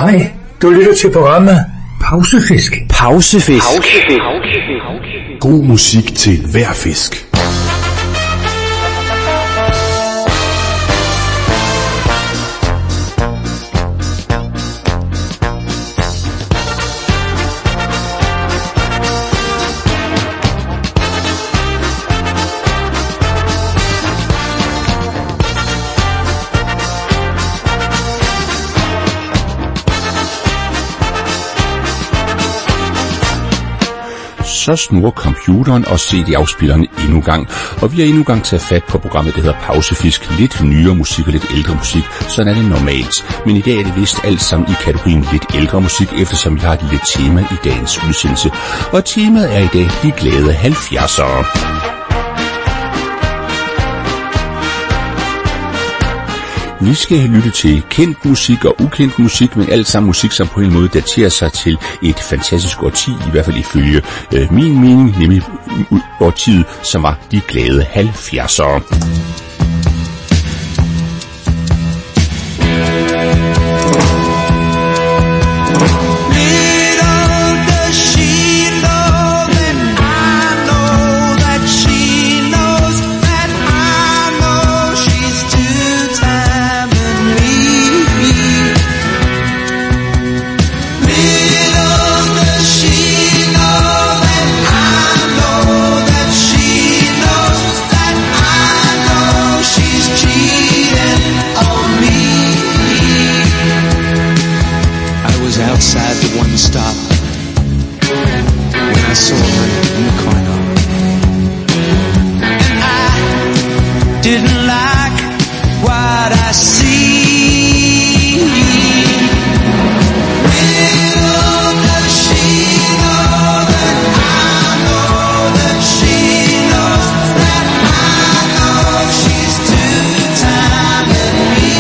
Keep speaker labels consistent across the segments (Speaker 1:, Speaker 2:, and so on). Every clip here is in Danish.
Speaker 1: Hej, du lytter til programmet Pausefisk.
Speaker 2: Pausefisk.
Speaker 3: God musik til hver fisk.
Speaker 4: Så snurrer computeren og CD-afspilleren endnu en gang, og vi har endnu en gang taget fat på programmet, der hedder Pausefisk. Lidt nyere musik og lidt ældre musik, sådan er det normalt. Men i dag er det vist alt sammen i kategorien lidt ældre musik, eftersom vi har et lille tema i dagens udsendelse. Og temaet er i dag de glade 70'ere. Vi skal lytte til kendt musik og ukendt musik, men alt sammen musik, som på en måde daterer sig til et fantastisk årti, i hvert fald ifølge min mening, nemlig årtiet, som var de glade 70'ere.
Speaker 5: Outside the one stop when I saw her in the corner, and I didn't like what I see. Little does she know that I know that she knows that I know she's two-timing me.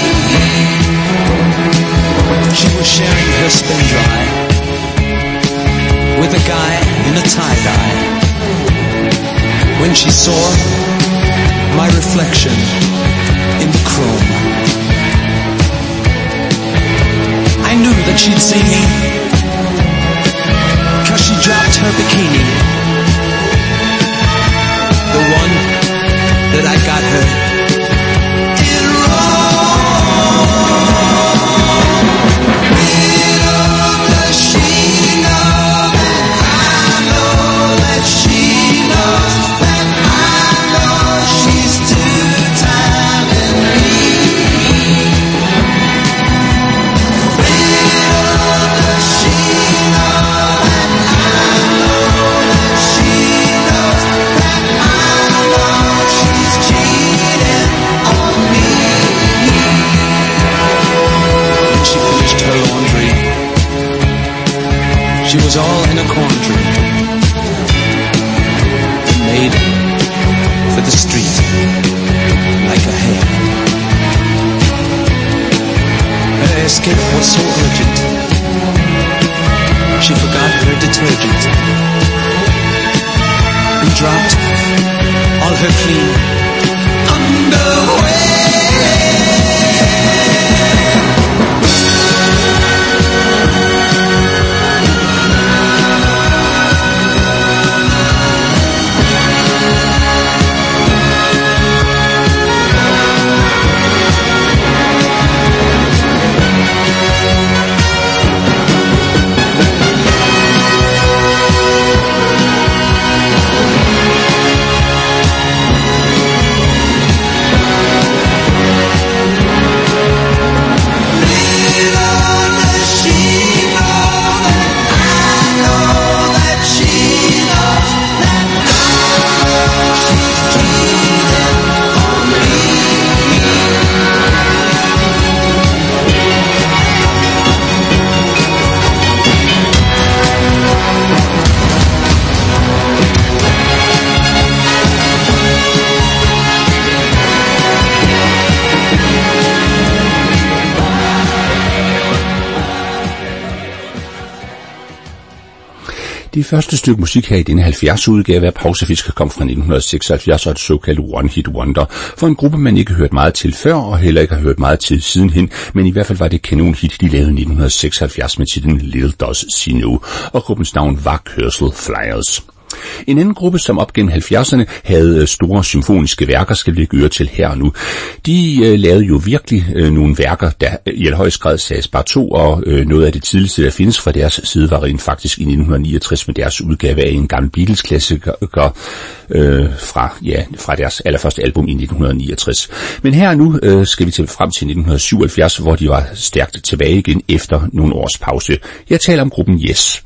Speaker 5: She was sharing her spin dry with a guy in a tie-dye when she saw my reflection in the chrome. I knew that she'd see me 'cause she dropped her bikini, the one that I got her in Rome. She was all in a quandary, made for the street like a hare. Her escape was so urgent, she forgot her detergent and dropped all her clean underwear.
Speaker 4: Det første stykke musik her i denne 70 udgave af Pausefisk kom fra 1976 og et såkaldt One Hit Wonder for en gruppe, man ikke har hørt meget til før og heller ikke har hørt meget til sidenhen, men i hvert fald var det kanonhit, de lavede i 1976 med titlen Little Does She Know, og gruppens navn var Cursal Flyers. En anden gruppe, som op gennem 70'erne havde store symfoniske værker, skal vi ikke øre til her og nu. De lavede jo virkelig nogle værker, der i højst grad sages bare to, og noget af det tidligste, der findes fra deres side, var rent faktisk i 1969 med deres udgave af en gammel Beatles-klassiker fra deres allerførste album i 1969. Men her og nu skal vi frem til 1977, hvor de var stærkt tilbage igen efter nogle års pause. Jeg taler om gruppen Yes.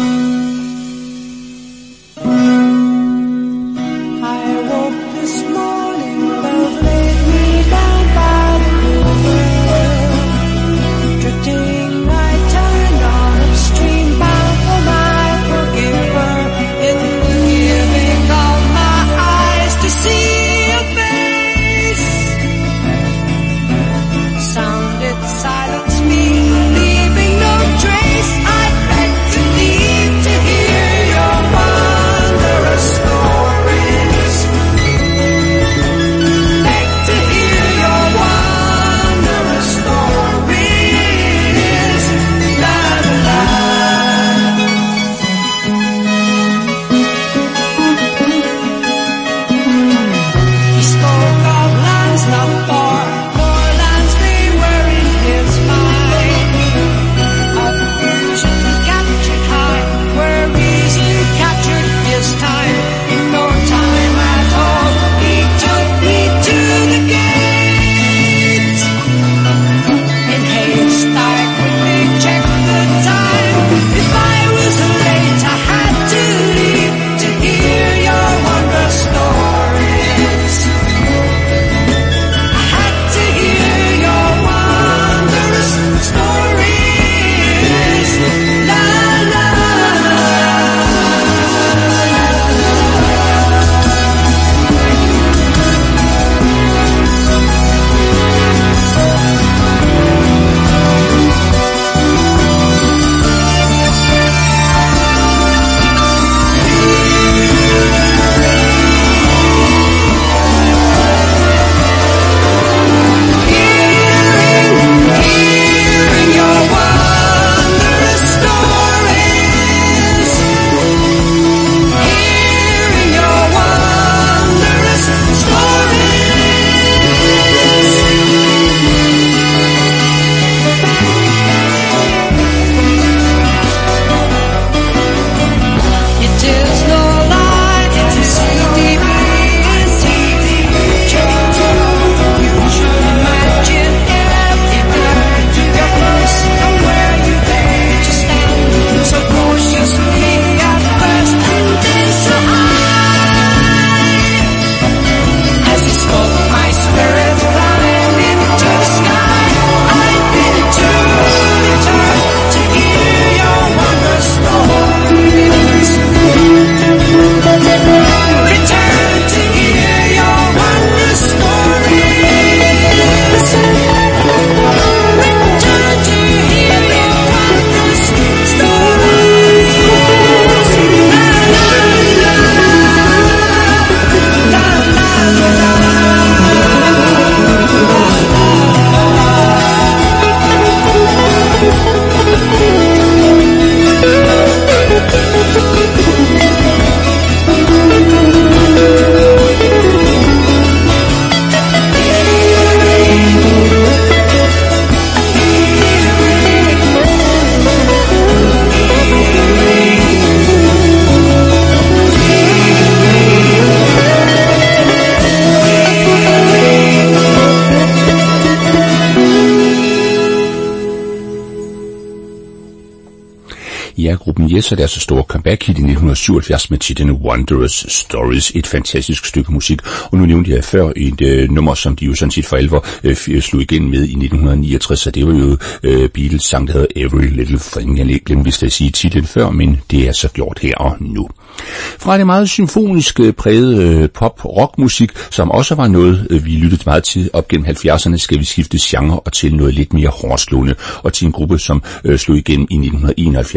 Speaker 4: Gruppen Yes og deres store comeback hit i 1977 med titlen Wondrous Stories. Et fantastisk stykke musik. Og nu nævnte jeg før et nummer, som de jo sådan set for alvor slog igen med i 1969, så det var jo Beatles sang, der hedder Every Little Thing. Jeg glemte vist at sige titlen før, men det er så gjort her og nu. Fra det meget symfonisk prægede pop-rock-musik, som også var noget, vi lyttede meget til op gennem 70'erne, skal vi skifte genre og til noget lidt mere hårdslående, og til en gruppe, som slog igennem i 1971 med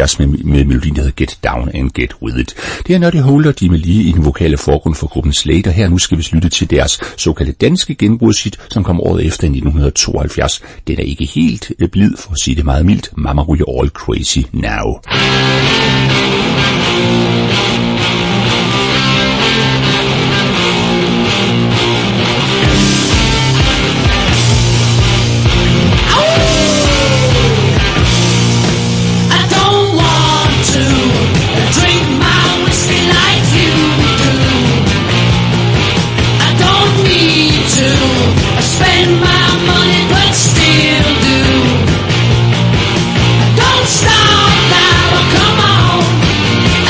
Speaker 4: med melodien, der hedder Get Down and Get With It. Det er Nutty Holder, de med lige i den vokale forgrund for gruppen Slade, og her nu skal vi lytte til deres såkaldte danske genbrudshit, som kom året efter i 1972. Den er ikke helt blid, for at sige det meget mildt. Mama We're All Crazy Now.
Speaker 2: Stop now, come on.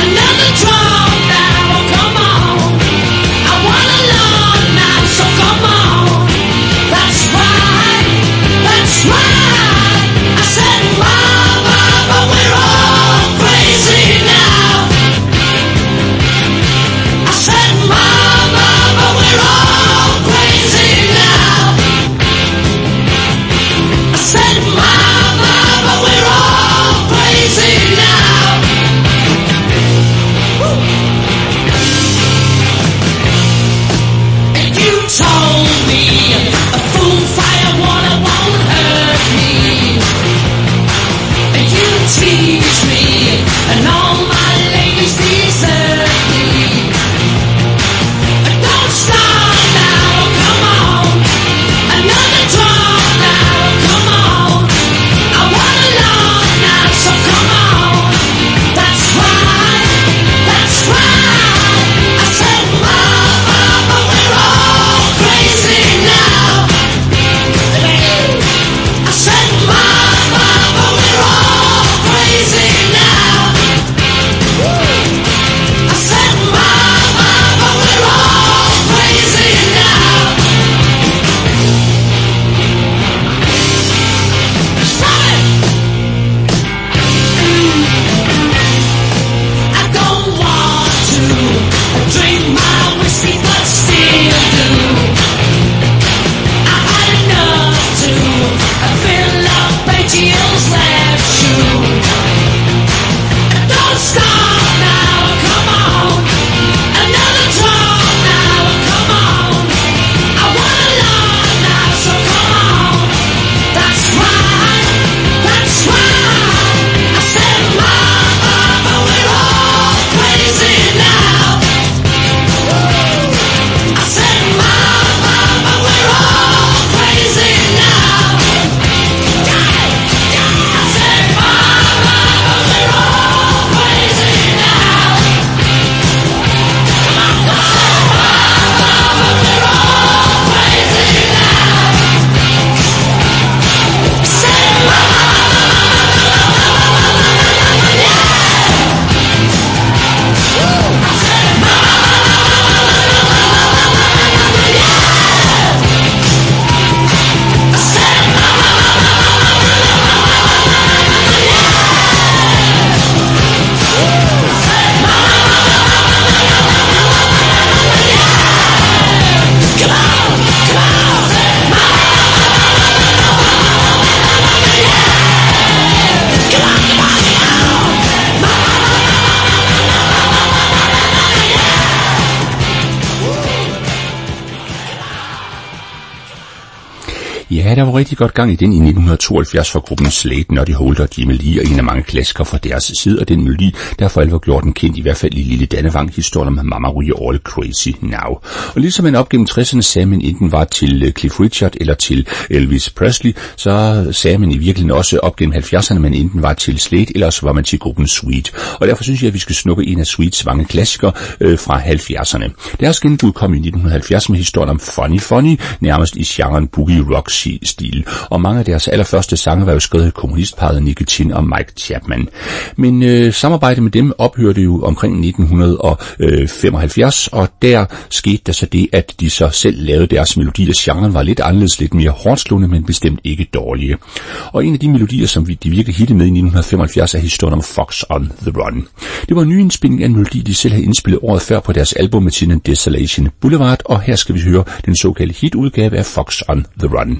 Speaker 4: Ja, der var rigtig godt gang i den i 1972 for gruppen Slade, Nutty Holder, de melodier og en af mange klassikere fra deres side, og den melodi, der for alvor gjort den kendt, i hvert fald i Lille Dannevang, historien om Mama We're All Crazy Now. Og ligesom man op gennem 60'erne sagde, man enten var til Cliff Richard eller til Elvis Presley, så sagde man i virkeligheden også op gennem 70'erne, man enten var til Slade, eller så var man til gruppen Sweet. Og derfor synes jeg, at vi skal snuppe en af Sweets mange klassikere fra 70'erne. Deres genbrud kom i 1970 med historien om Funny Funny, nærmest i genren boogie rock stil, og mange af deres allerførste sange var jo skrevet af kommunistparret Nicky Chin og Mike Chapman. Men samarbejdet med dem ophørte jo omkring 1975, og der skete der så det, at de så selv lavede deres melodier. Genren var lidt anderledes, lidt mere hårdslående, men bestemt ikke dårlige. Og en af de melodier, som de virkelig hittede med i 1975, er historien om Fox on the Run. Det var en ny indspilning af en melodi, de selv havde indspillet året før på deres album med titlen Desolation Boulevard, og her skal vi høre den såkaldte hitudgave af Fox on the Run.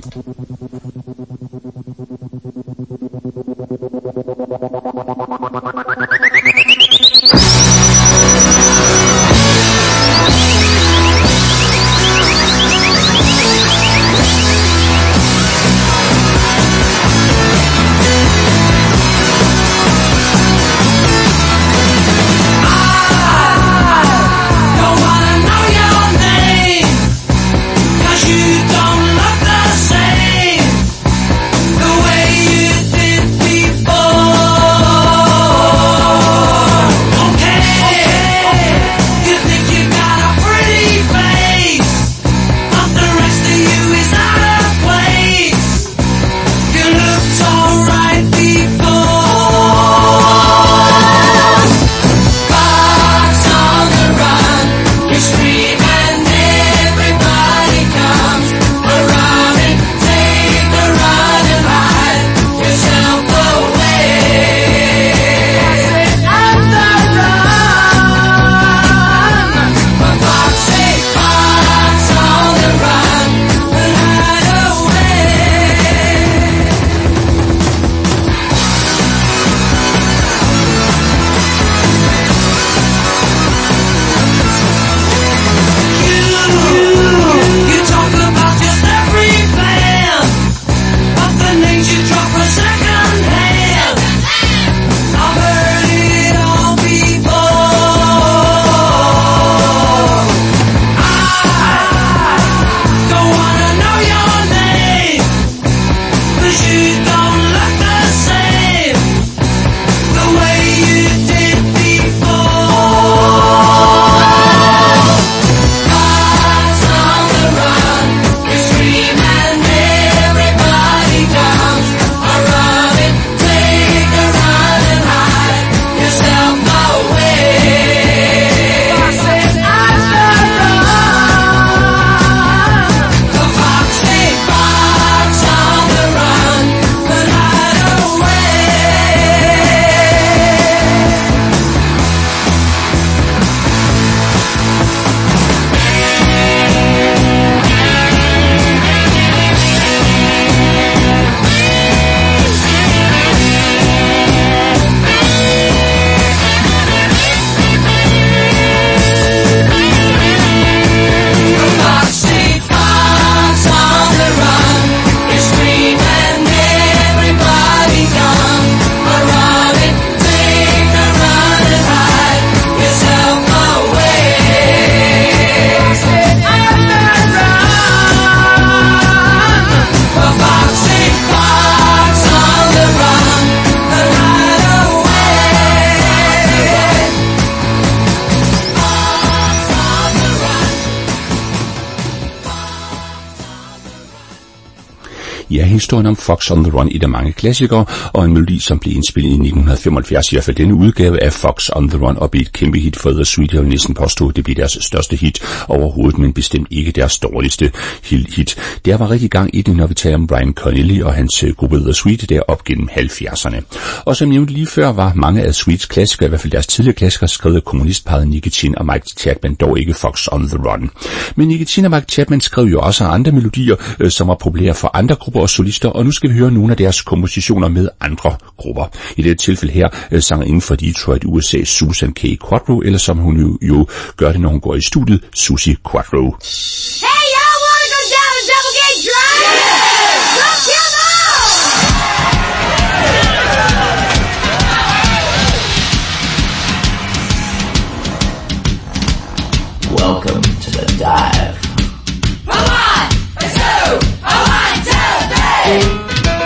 Speaker 4: Ja, historien om Fox on the Run, et af mange klassikere, og en melodi, som blev indspillet i 1975, i hvert fald denne udgave af Fox on the Run, og blev et kæmpe hit for The Sweet. Jeg vil næsten påstå, det blev deres største hit overhovedet, men bestemt ikke deres dårligste hit. Der var rigtig gang i det, når vi taler om Brian Connelly og hans gruppe The Sweet der op gennem 70'erne. Og som nævnt lige før, var mange af Sweets klassikere, i hvert fald deres tidligere klassikere, skrevet af kommunistparret Nicky Chinn og Mike Chapman, dog ikke Fox on the Run. Men Nicky Chinn og Mike Chapman skrev jo også andre melodier, som var populære for andre grupper og solister, og nu skal vi høre nogle af deres kompositioner med andre grupper. I dette tilfælde her sanger inden for Detroit, USA, Susan K. Quatro, eller som hun jo gør det, når hun går i studiet, Susie Quatro.
Speaker 2: Hey, y'all wanna go down to Double Gate Drive? Yeah! Go kill them all!
Speaker 6: Welcome to the dive.
Speaker 2: A 1, a 2, a 1, 2, 3!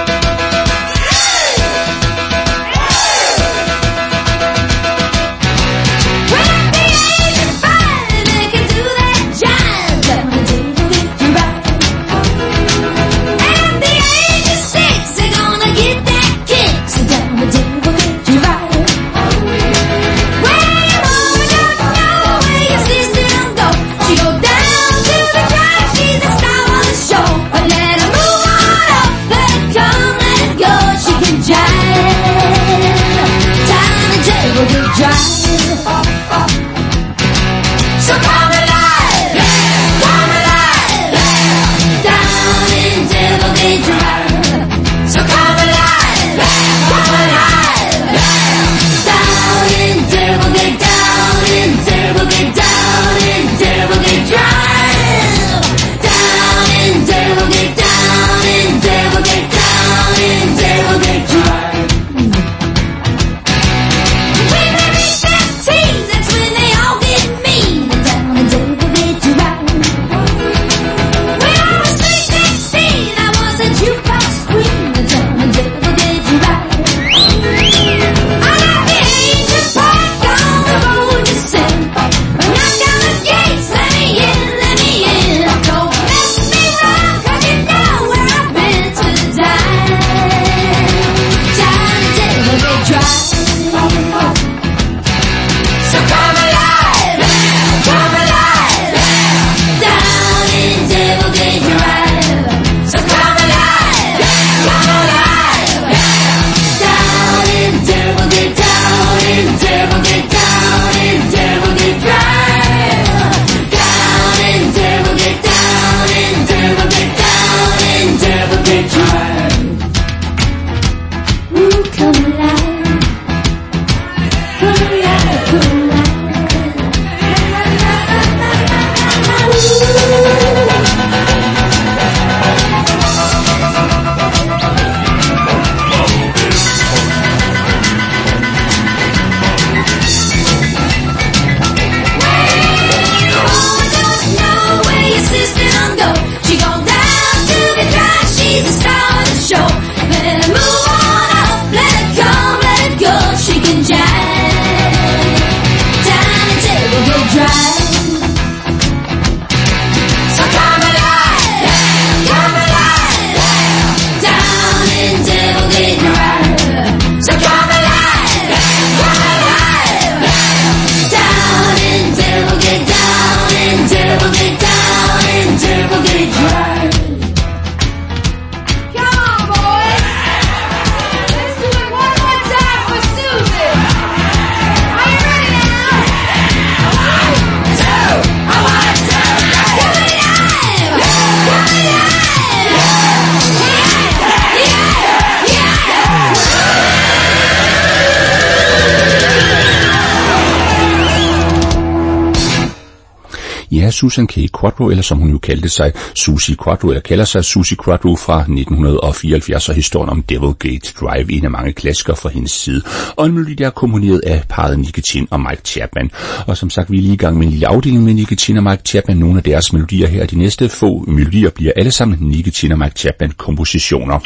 Speaker 4: Ja, Susan K. Quatro, eller som hun jo kaldte sig, Susie Quatro, eller kalder sig Susie Quatro fra 1974, og historien om Devil Gate Drive, en af mange klassikere fra hendes side, og en melodi, der er komponeret af parret Nicky Chinn og Mike Chapman. Og som sagt, vi er lige i gang med en lille afdeling med Nicky Chinn og Mike Chapman. Nogle af deres melodier her, de næste få melodier, bliver alle sammen Nicky Chinn og Mike Chapman kompositioner.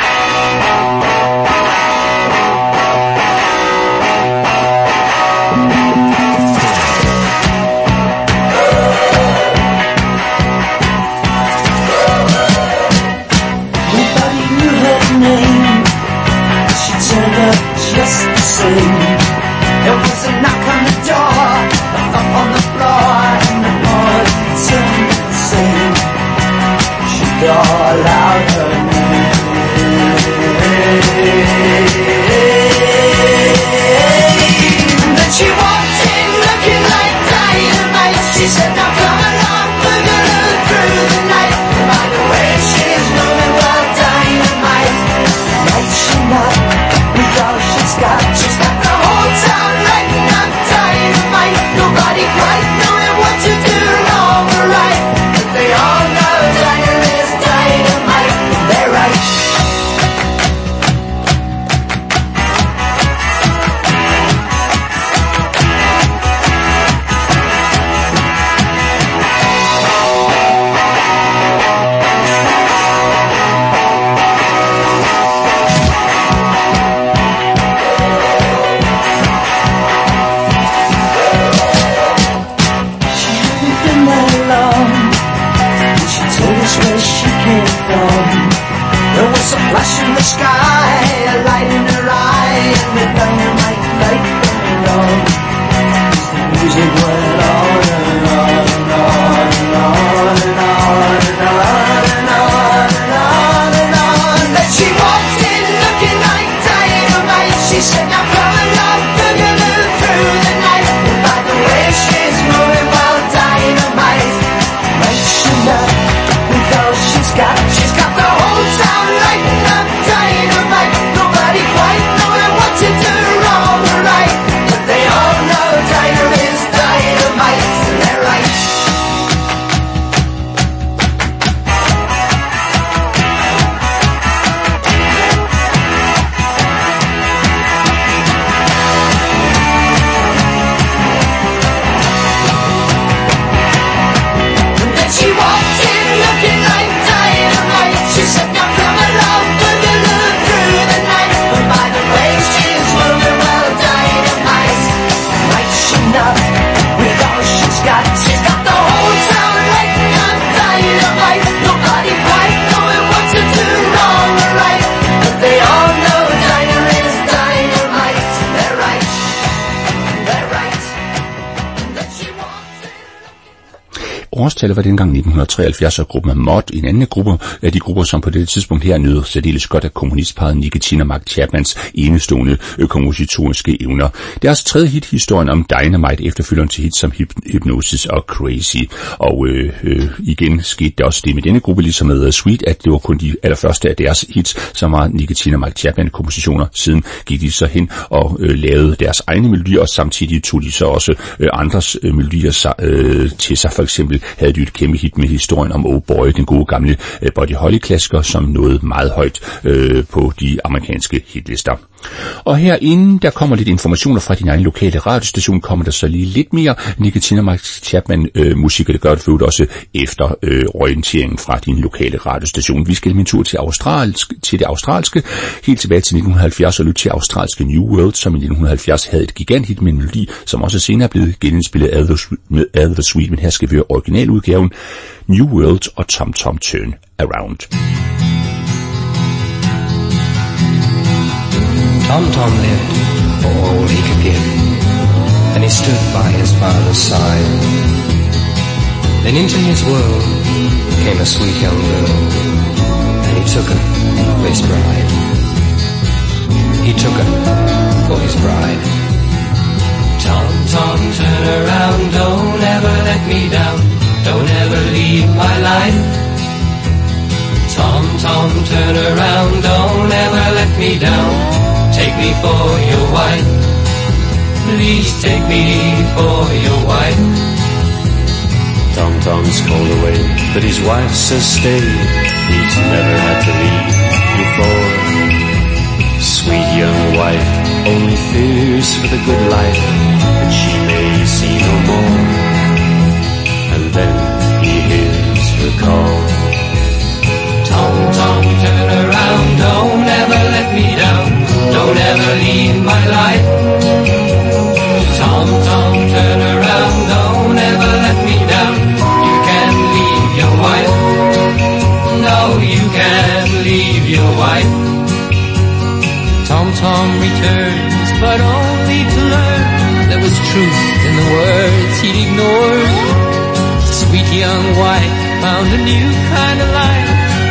Speaker 6: Nobody knew call out her name. Then she walked in looking like dynamite. She said, now come along, we're gonna through the night. By the way she's moving, well, dynamite. Might she not, with all she's got the whole town lighting up dynamite. Nobody quite knowing what to do wrong or right, but they all know dynamite is dynamite. They're right. Flash in the sky, a light in her eye, and the dynamite light burned on. The music went on and on and on and on and on and on and on and on and on. Then she walked in looking like dynamite. She said, now come along, we're gonna through the night. And by the way she's moving, well, dynamite. Might she not, with all she's got the whole town lighting up dynamite. Nobody quite knowing what to do wrong or right, but they all know dynamite is dynamite. They're right. And then she walked in looking like dynamite. She said, now come along, we're gonna through the night. But by the way she's moving, well, dynamite. Might she not, with all she's got the whole town lighting up dynamite. Nobody quite knowing what to do wrong or right, but they all know dynamite is dynamite. They're right. They're right. And then she walked in.
Speaker 4: Årstallet var dengang 1973, og gruppen af Mod, en anden gruppe af de grupper, som på dette tidspunkt her nød særdeles godt af kommunistparret Nicky Tine og Mark Chapmans enestående kompositoriske evner. Deres tredje hit, historien om Dynamite, efterfølgeren til hits som Hypnosis og Crazy. Og igen skete der også det med denne gruppe, ligesom med Sweet, at det var kun de allerførste af deres hits, som var Nicky Tine og Mark Chapman kompositioner. Siden gik de så hen og lavede deres egne melodier, og samtidig tog de så også andres melodier til sig. For eksempel havde de et kæmpe hit med historien om Oh Boy, den gode gamle Buddy Holly-klassiker, som nåede meget højt på de amerikanske hitlister. Og herinde, der kommer lidt informationer fra din egen lokale radiostation, kommer der så lige lidt mere Nicky Tine og Mark Chapman musik, og det gør det for også efter orienteringen fra din lokale radiostation. Vi skal en tur til det australske, helt tilbage til 1970 og lytte til australske New World, som i 1970 havde et giganthit med en melodi, som også senere er blevet genindspillet med All the Sweet, men her skal vi høre originaludgaven New World og Tom Tom Turn Around.
Speaker 5: Tom Tom lived for all he could give, and he stood by his father's side. Then into his world came a sweet young girl, and he took her for his bride. He took her for his bride. Tom Tom, turn around, don't ever let me down, don't ever leave my life. Tom Tom, turn around, don't ever let me down, take me for your wife. Please take me for your wife.
Speaker 7: Tom Tom's called away, but his wife says stay. He's never had to leave before. Sweet young wife only fears for the good life that she may see no more. And then he hears her call.
Speaker 5: Tom Tom, turn around, don't ever let me down, don't ever leave my life. Tom Tom, turn around, don't ever let me down, you can't leave your wife. No, you can't leave your wife. Tom Tom returns, but only to learn there was truth in the words he'd ignored. Sweet young wife found a new kind of life,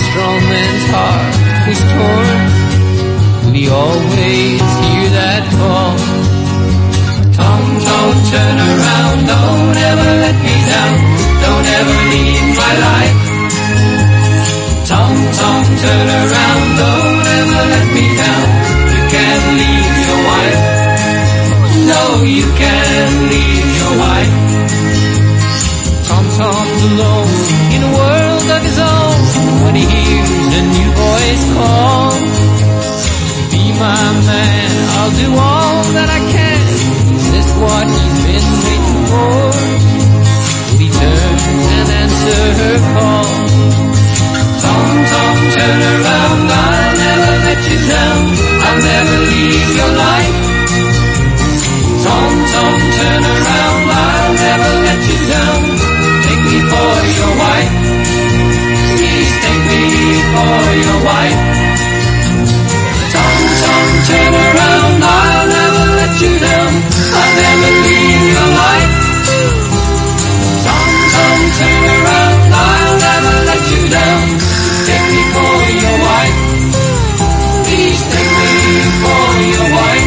Speaker 5: strong man's heart was torn, will he always hear that call? Tom, Tom, turn around, don't ever let me down, don't ever leave my life. Tom, Tom, turn around, don't ever let me down, you can't leave your wife. No, you can't leave your wife. Tom, Tom's alone in a world of his own when he hears a new voice call. Be my man, I'll do all that I can. Is this what he's been waiting for? Will he turn and answer her call? Tom, Tom, turn around, I'll never let you down, I'll never leave your life. Tom, Tom, turn around, I'll never let you down, take me for your wife, please take me for your wife. Tom, Tom, turn around, I'll never let you down, I'll never leave your life. Tom, Tom, turn around, I'll never let you down, take me for your wife, please take me for your wife.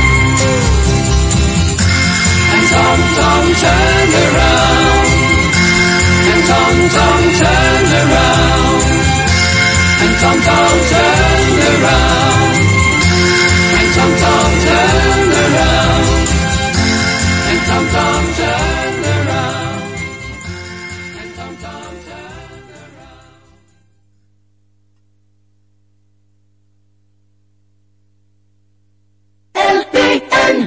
Speaker 5: And Tom, Tom, turned around, and Tom, Tom, turned around, and Tom, Tom, turned around, and Tom, Tom, turned around, and Tom, Tom, turned around, and Tom, Tom, turned around.
Speaker 2: LPN.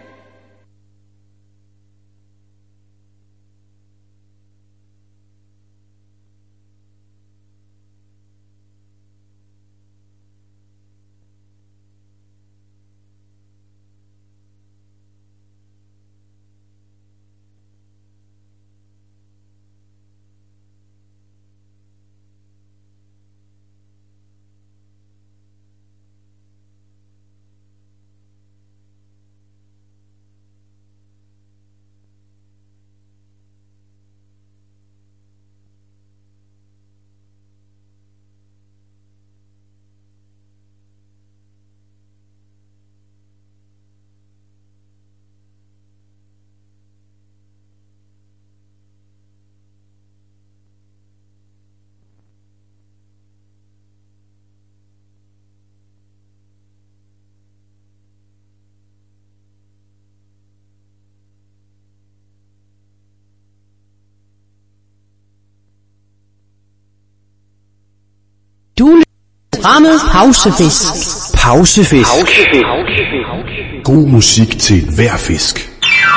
Speaker 8: Du rammet pausefisk.
Speaker 3: Pausefisk. God musik til hver fisk.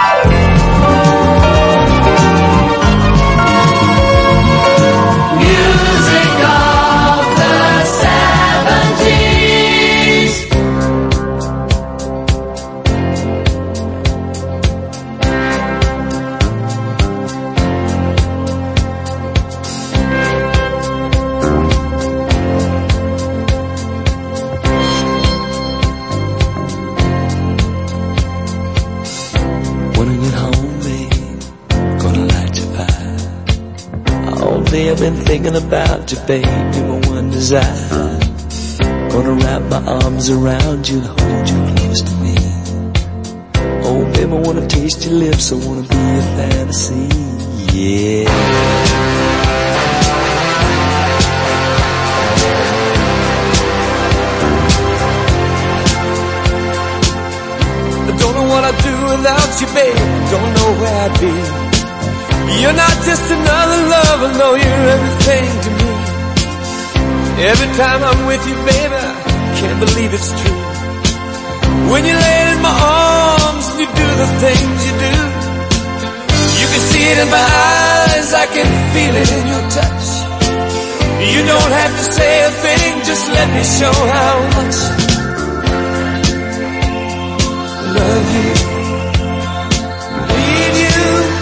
Speaker 6: I've been thinking about you, baby, my one desire. Gonna wrap my arms around you and hold you close to me. Oh, baby, I wanna taste your lips, I wanna be a fantasy, yeah. I don't know what I'd do without you, baby, don't know where I'd be. You're not just another lover, no, you're everything to me. Every time I'm with you, baby, I can't believe it's true. When you lay in my arms and you do the things you do, you can see it in my eyes, I can feel it in your touch. You don't have to say a thing, just let me show how much I love you, need you.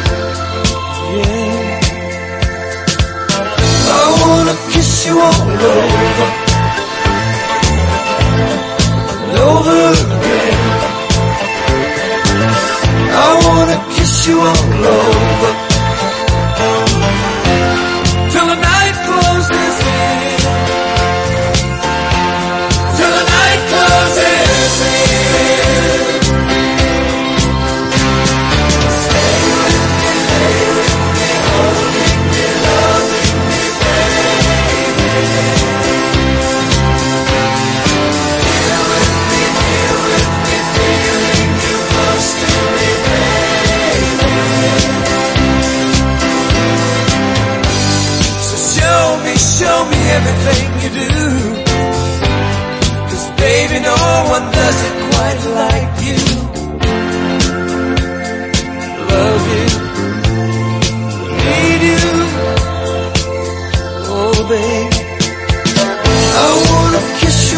Speaker 6: I wanna kiss you all over, all over again. I wanna kiss you all over, till the night closes in.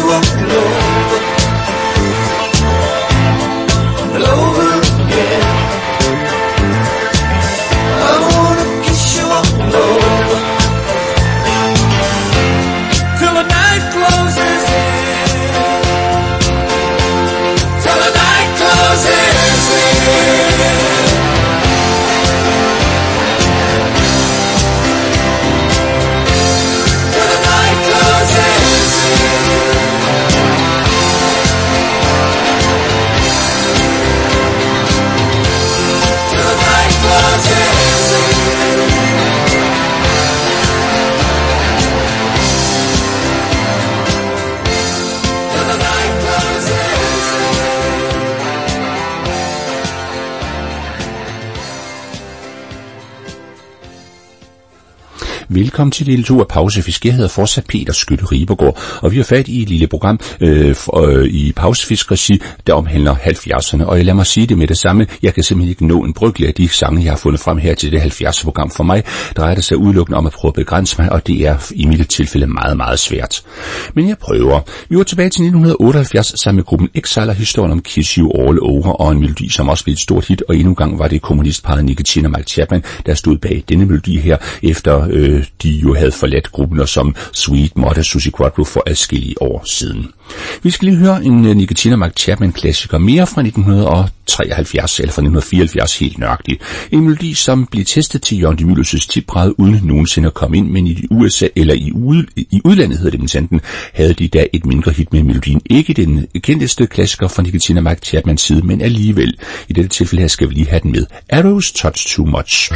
Speaker 4: Velkommen til del 2 af Pausefisk. Jeg hedder fortsat Peter Skytte Ribergaard, og vi har fat i et lille program i Pausefisk-regi, der omhandler 70'erne. Og jeg lader mig sige det med det samme. Jeg kan simpelthen ikke nå en brygge af de sange, jeg har fundet frem her til det 70'er-program. For mig drejer det sig udelukkende om at prøve at begrænse mig, og det er i mit tilfælde meget, meget svært. Men jeg prøver. Vi var tilbage til 1978 sammen med gruppen Exile og historien om Kiss You All Over, og en melodi, som også blev et stort hit, og endnu en gang var det kommunistparret Nicky Chinn og Mike Chapman, der stod bag denne melodi her, efter de jo havde forladt gruppen som Sweet Mother Susie Quatro for adskillige år siden. Vi skal lige høre en Nicky Chinn og Mike Chapman klassiker mere fra 1973 eller fra 1974 helt nøjagtigt. En melodi, som blev testet til Jørgen de Mylius' tipbræde uden nogensinde at komme ind, men i USA eller i udlandet hedder det enten, havde de da et mindre hit med melodien. Ikke den kendteste klassiker fra Nicky Chinn og Mike Chapmans side, men alligevel. I dette tilfælde her skal vi lige have den med. Arrows Touch Too Much.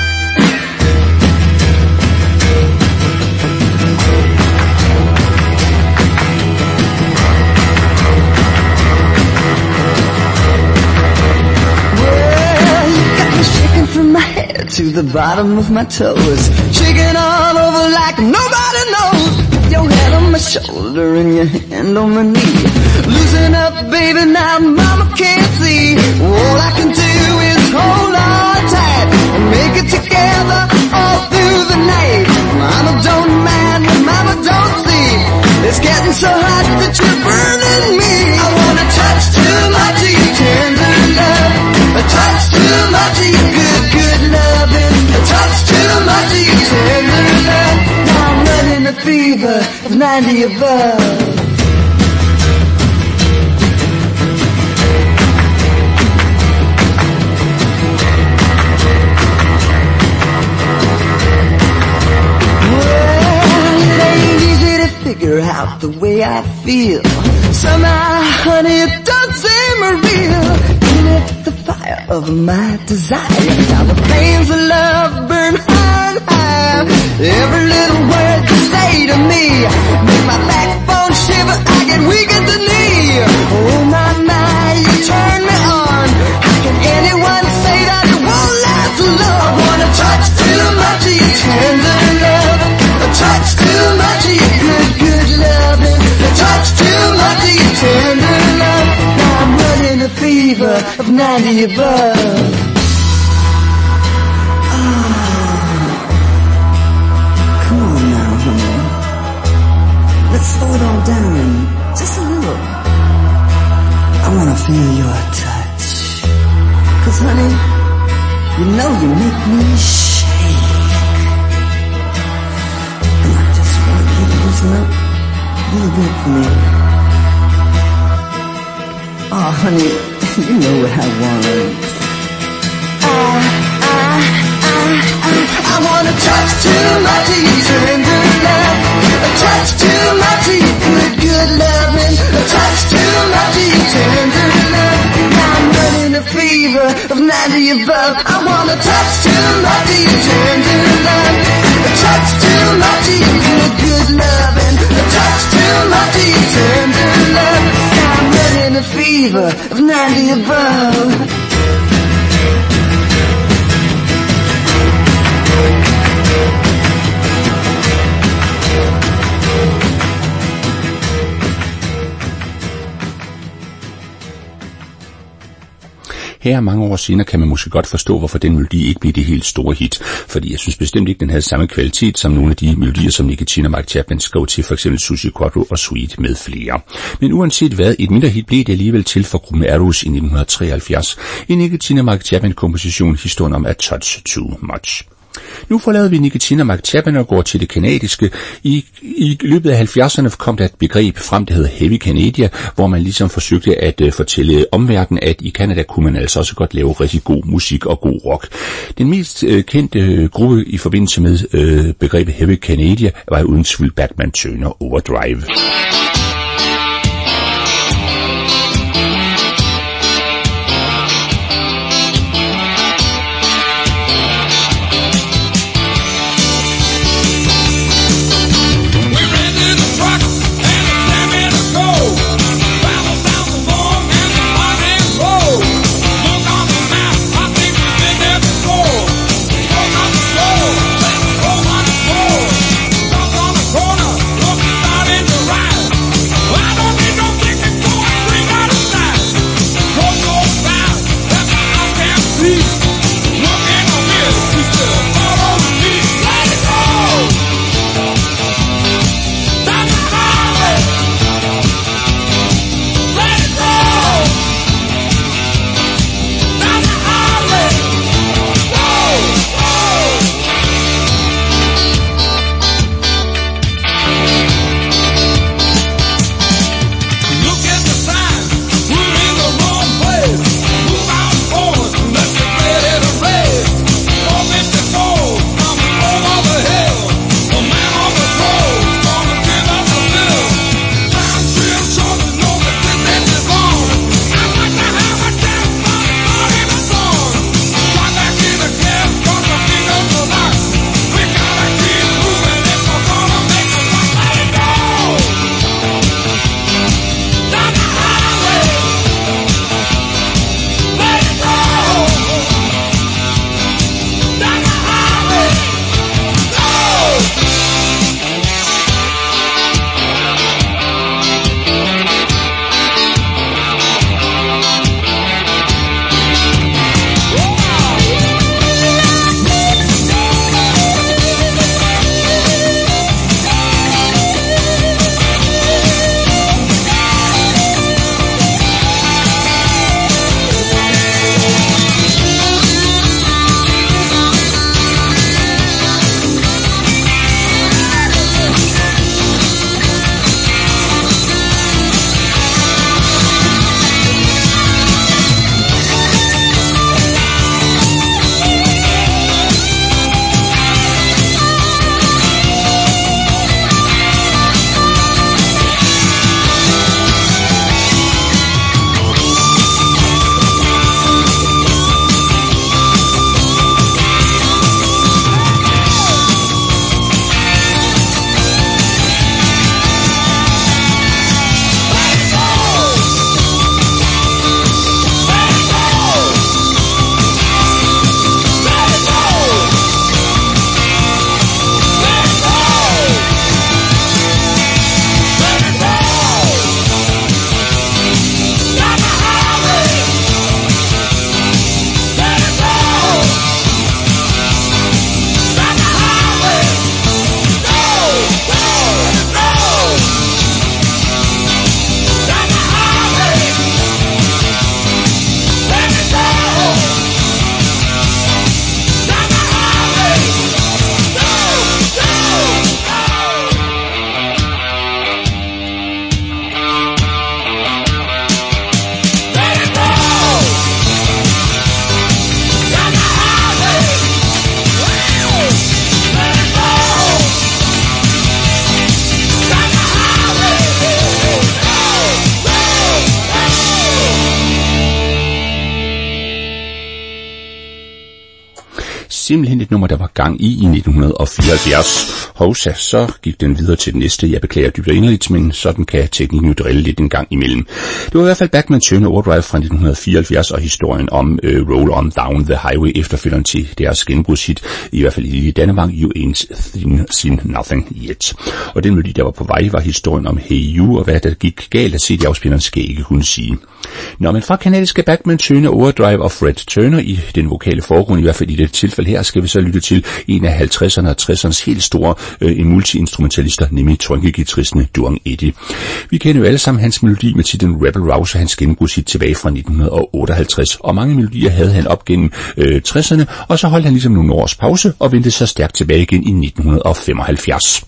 Speaker 6: From my head to the bottom of my toes, shaking all over like nobody knows. Your head on my shoulder and your hand on my knee. Loosen up, baby, now mama can't see. All I can do is hold on tight and make it together all through the night. Mama don't mind, mama don't see. It's getting so hot that you're burning me. I wanna touch too much of your tender love, a touch too much of your good loving, a touch too much of your tender love. Now I'm running a fever of 90 above. Figure out the way I feel. Somehow, honey, it don't seem real. In it, the fire of my desire. Now the flames of love burn high and high. Every little word you say to me make my backbone shiver. I get weak at the knee. Oh my, you turn me on. How can anyone say that it won't last long? I wanna touch too much of your tender love, a touch too much of your good loving, a touch too much of your tender love. Now I'm running a fever of 90 above. Come on now, honey. Let's slow it all down, just a little. I wanna feel your touch. 'Cause honey, you know you make me shake. And I just want you to loosen up a little bit for me. Oh, honey, you know what I want. I wanna touch too much of your tender love, a touch too much of your good loving, a touch too much of your tender love. Now I'm running a fever of 90 above. I wanna touch too much of your tender love, a touch too much of your good loving, a touch too much of your tender love. Now I'm running a fever of 90 above.
Speaker 4: Her mange år senere kan man måske godt forstå, hvorfor den melodi ikke blev det helt store hit, fordi jeg synes bestemt ikke, den havde samme kvalitet som nogle af de melodier, som Nicky Chinn og Mike Chapman skrev til, f.eks. Suzi Quatro og Sweet med flere. Men uanset hvad, et mindre hit blev det alligevel til for gruppen Arrows i 1973. En Nicky Chinn og Mike Chapman komposition, historien om A Touch Too Much. Nu forlader vi Nicky Chinn og Mike Chapman og går til det kanadiske. I løbet af 70'erne kom der et begreb frem, der hedder Heavy Canada, hvor man ligesom forsøgte at fortælle omverdenen, at i Canada kunne man altså også godt lave rigtig god musik og god rock. Den mest kendte gruppe i forbindelse med begrebet Heavy Canada var uden tvivl Bachman Turner Overdrive.
Speaker 5: Corner, look, starting to rise.
Speaker 4: simpelthen et nummer, der var gang i 1974. Hovsa, så gik den videre til den næste. Jeg beklager dybt og inderligt, men sådan kan teknikken jo drille lidt en gang imellem. Det var i hvert fald Bachman Turner Overdrive fra 1974 og historien om Roll On Down the Highway, efterfølgeren til deres genbrudshit, i hvert fald i Danmark, You Ain't Seen Nothing Yet. Og den melodi, der var på vej, var historien om Hey You, og hvad der gik galt at CD-afspilleren skal ikke kunne sige. Nå, men fra kanadiske Bachman Turner Overdrive og Fred Turner i den vokale forgrund, i hvert fald i det tilfælde her, skal vi så lytte til en af 50'erne og 60'ernes helt store multi-instrumentalister, nemlig trunke-guitaristen Duong Eddy. Vi kender jo alle sammen hans melodi med titlen Rebel Rouser, hans genbrudshit tilbage fra 1958, og mange melodier havde han op gennem 60'erne, og så holdt han ligesom nogle års pause og vendte så stærkt tilbage igen i 1975.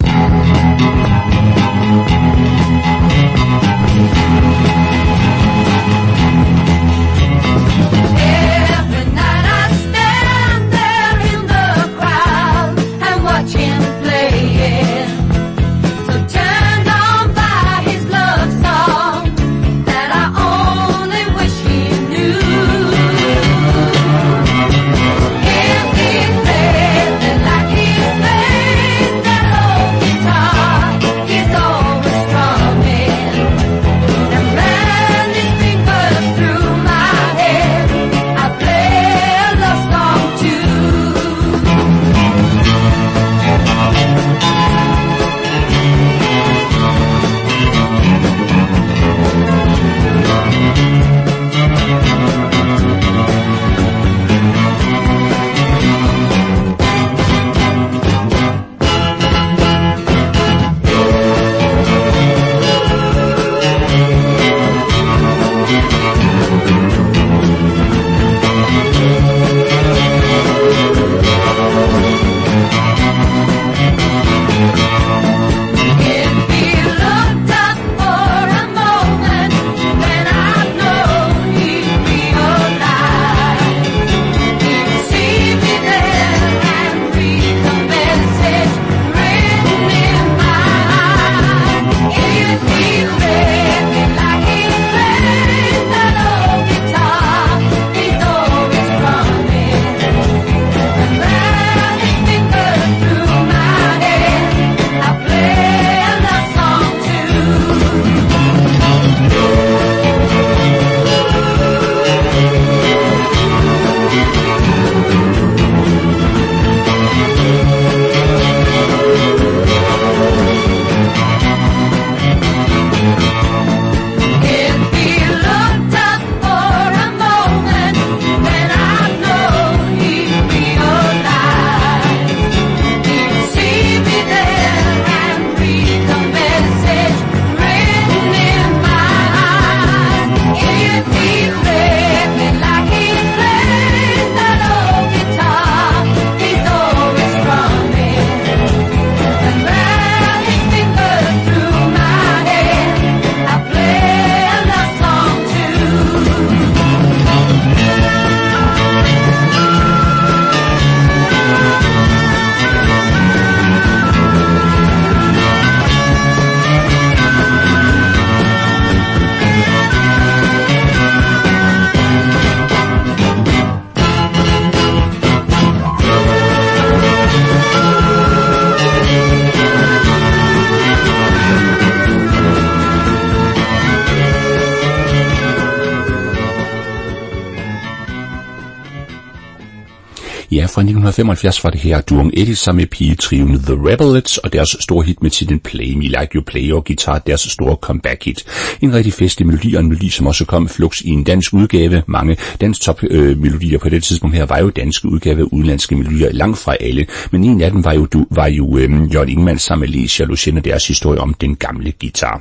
Speaker 4: Ja, fra 1975 var det her Duong Eddy sammen med pigetrioen The Rebellets og deres store hit med titlen Play Me Like You Play og guitar, deres store comeback hit. En rigtig festlig melodi og en melodi, som også kom flux i en dansk udgave. Mange dansk top melodier på det tidspunkt her var jo danske udgave af udenlandske melodier, langt fra alle, men en af dem var jo Jørgen Ingmann sammen med Lecia Lucien og deres historie om den gamle guitar.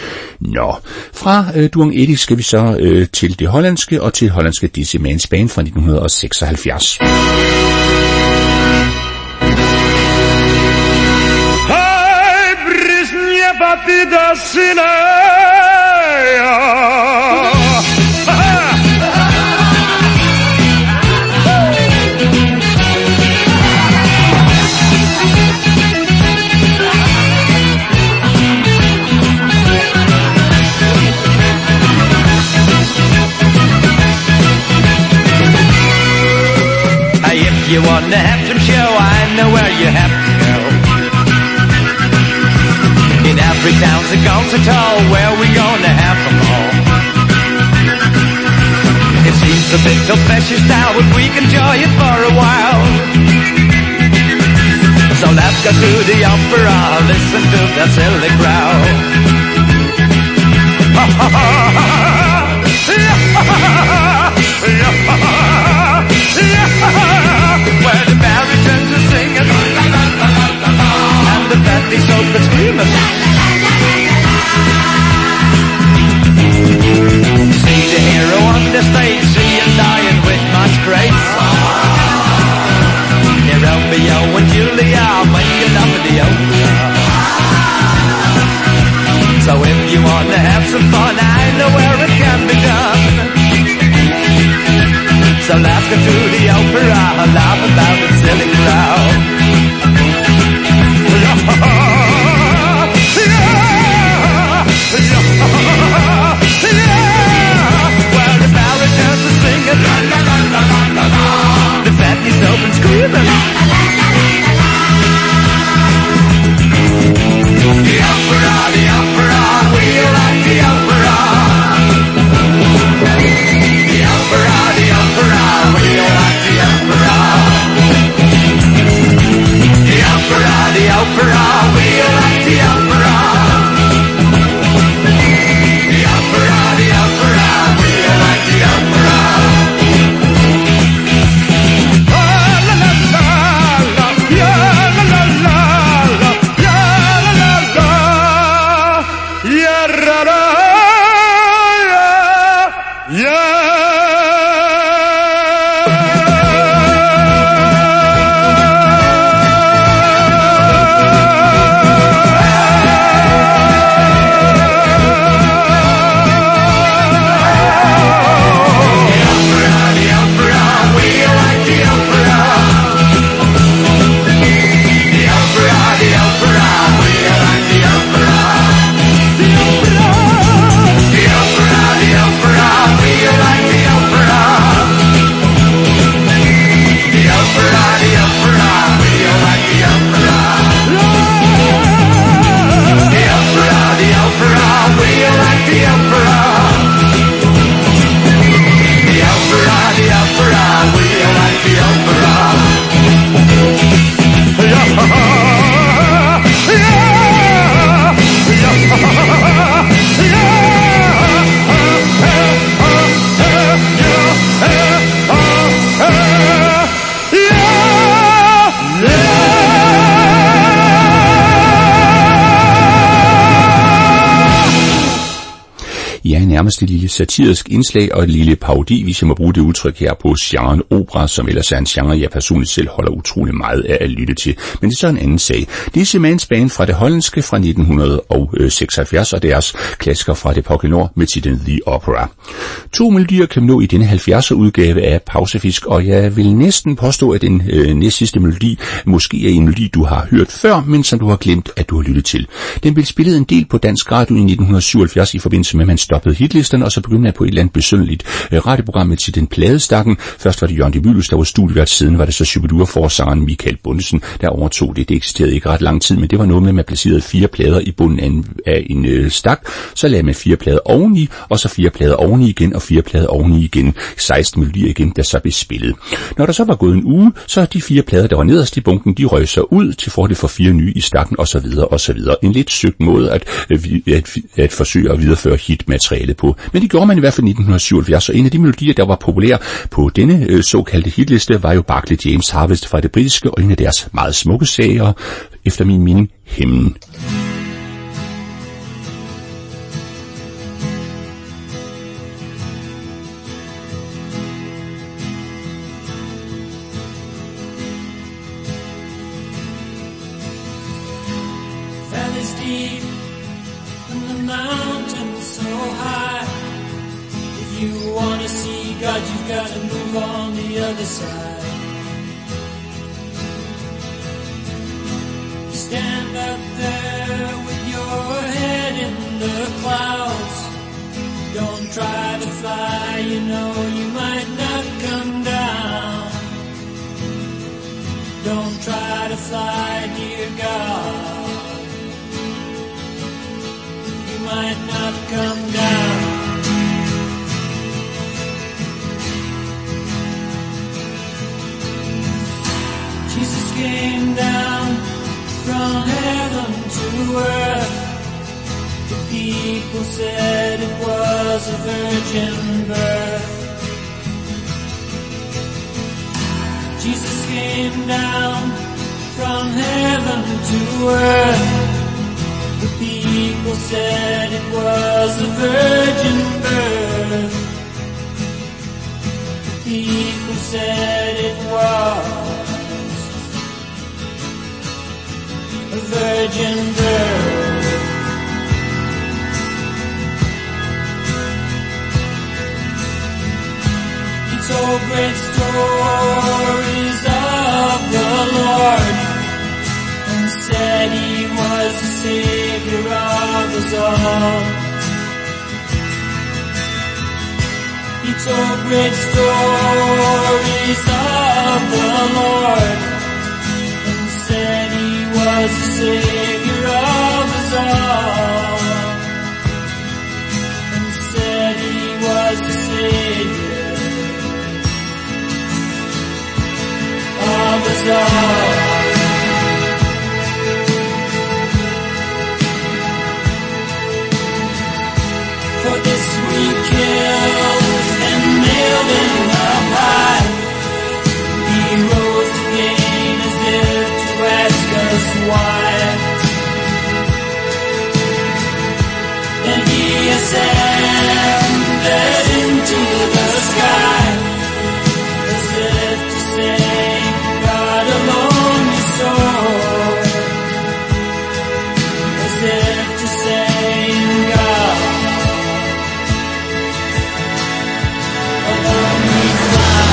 Speaker 4: Nå, fra Duong Eddy skal vi så til det hollandske og til hollandske Dizzy Mans Band fra 1976.
Speaker 9: Hej, brisen, jeg var det der sinne.
Speaker 10: You wanna have some
Speaker 5: towns are gone so tall, where we gonna have them all? It seems a bit of precious now, but we can enjoy it for a while. So let's go to the opera, listen to that silly crowd. Where the baritons are singing and the fatty soap is screaming. See the hero on the stage, see him dying with much grace. Near Romeo and Julia, making up in the opera. So if you want to have some fun, I know where it can be done. So let's go to the opera, laugh about the silly crowd. Well, the baritons are singing, the fatty's open screaming. The opera, we like the opera. The opera, we like the opera. The opera, we like the opera. The opera, we like the opera. La la la la, la la la la, la la la la, ya ra ra, ya.
Speaker 4: Nærmest et lille satirisk indslag og et lille parodi, hvis jeg må bruge det udtryk her på genren opera, som ellers er en genre, jeg personligt selv holder utrolig meget af at lytte til. Men det er så en anden sag. Det er Seman's Band fra det hollandske fra 1976 og deres klassiker fra det Pokénord med titlen The Opera. 2 melodier kan nå i denne 70'er udgave af Pausefisk, og jeg vil næsten påstå, at den næstsidste melodi måske er en melodi, du har hørt før, men som du har glemt, at du har lyttet til. Den blev spillet en del på dansk radio i 1977 i forbindelse med, at man stoppede hitlisterne, og så begyndte man på et eller andet besynderligt radioprogram med titlen Pladestakken. Først var det Jørgen de Mylius, der var studievært, siden var det så Superduper-forsangeren Michael Bundesen, der overtog det. Det eksisterede ikke ret lang tid, men det var noget med, at man placerede 4 plader i bunden af en stak, så lagde man 4 plader oveni, og så 4 plader oveni igen, og 4 plader oveni igen. 16 melodier igen, der så blev spillet. Når der så var gået en uge, så de 4 plader, der var nederst i bunken, de røg så ud til fordel for 4 nye i stakken, og så videre, og så videre. En lidt søgt måde at forsøge at videreføre hitmaterialet på. Men det gjorde man i hvert fald i 1977, og en af de melodier, der var populære på denne såkaldte hitliste, var jo Barclay James Harvest fra det britiske, og en af deres meget smukke sager, efter min mening, Himlen.
Speaker 6: Stand up there with your head in the clouds. Don't try to fly, you know you might not come down. Don't try to fly, dear God.
Speaker 5: down from heaven to earth. The people said it was a virgin birth. Jesus came down from heaven to earth. The people said it was a virgin birth. The people said it was a virgin birth. He told great stories of the Lord and said he was the Savior of us all. He told great stories of the Lord and said he was the Savior of us all. And said he was the Savior of us all. For this we killed and nailed him up high. He rose again as if to ask us why. Then he ascended into the sky, as if to say, God alone is sole. As if to say, God alone we fly.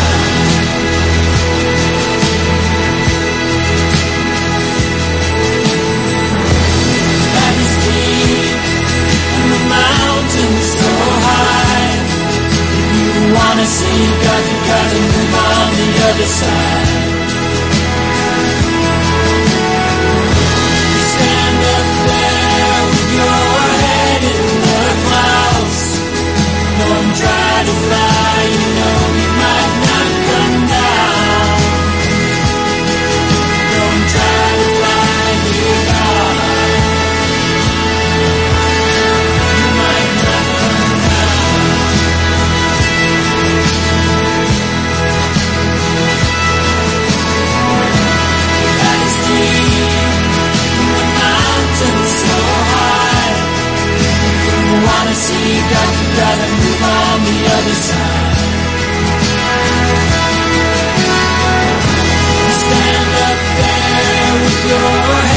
Speaker 5: Majesty and the mountains so high. If you wanna see God, you gotta move on the other side. You stand up there with your head in the clouds. Don't try to fly, you know you might not come down. Don't try to fly, dear God. You might not come down. That is deep in the mountains so high. If you wanna see God, you gotta move on the other side. You stand up there with your